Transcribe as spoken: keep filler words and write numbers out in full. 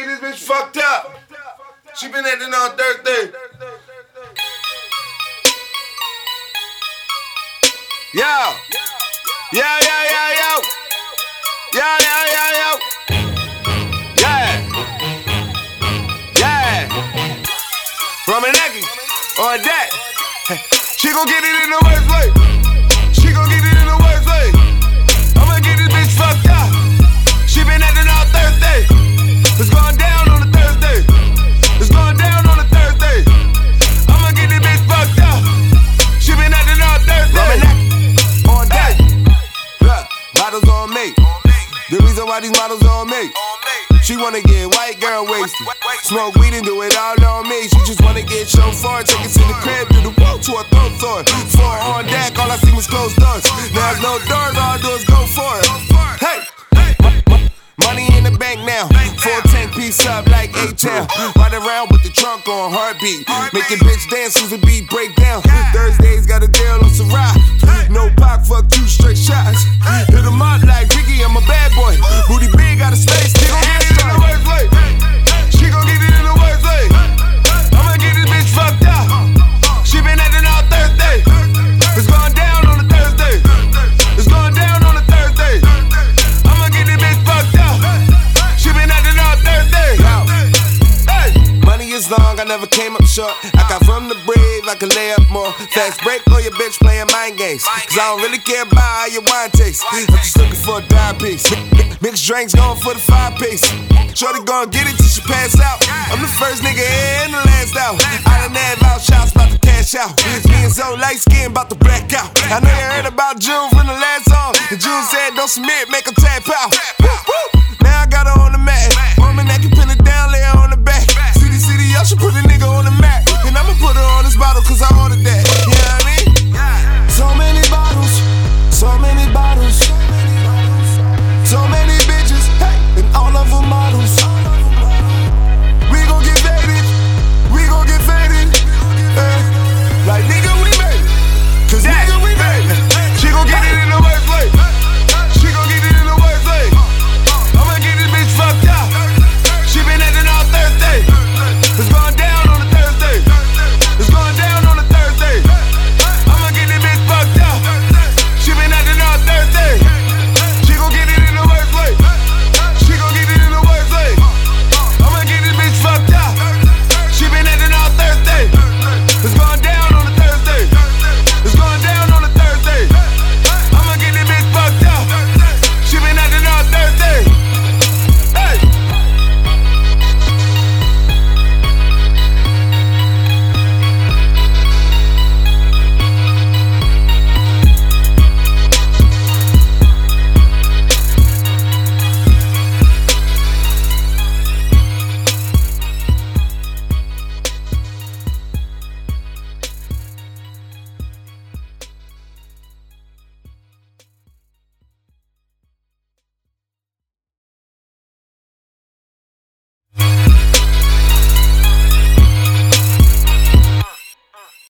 This bitch fucked up. She been acting on Thursday. Yo. Yo, yo, yo, yo. Yo, yo, yo, yo. Yeah. Yeah. From a nigga on that. She gon' get it in the worst way. She gon' get it in the worst way. I'ma get this bitch fucked up. She been acting all Thursday. It's going down on a Thursday. It's going down on a Thursday. I'ma get this bitch fucked up. She been acting all Thursday. On that. Look, models on me. The reason why these models on me. She wanna get white girl wasted. Smoke weed and do it all on me. She just wanna get chauffeur. Take it to the crib, do the walk to a throat sword. Four on deck, all I see was closed doors. Now there's no doors, all I do is go for it. Hey! Money in the bank now, four ten piece up like A-Town. Ride around with the trunk on heartbeat. Making bitch dance as the beat break down. Thursdays got a deal on Ciroc. No pop, fuck two straight shots. Hit 'em up like Ricky, I'm a bad boy. Booty big, got a space, she gon' get it in the worst way. She gon' get it in the worst way. I'ma get this bitch fucked up. She been acting all Thursday. It's going down on a Thursday. It's going down on a Thursday. I'ma get this bitch fucked up. She been acting all Thursday. Hey. Money is long, I never came up short. I got from the brave, I can lay up more. Fast break or your bitch playing mind games. Cause I don't really care about how your wine tastes. I'm just looking for a dime piece. Mixed drinks going for the five piece. Shorty gon' get it till she pass out. I'm the first nigga in and the last out. I done had loud shots, about to cash out. Me and Zoe light skin, about to black out. I know you heard about June from the last song. And June said don't submit, make her tap out. Now I got her on the mat. Woman that can pin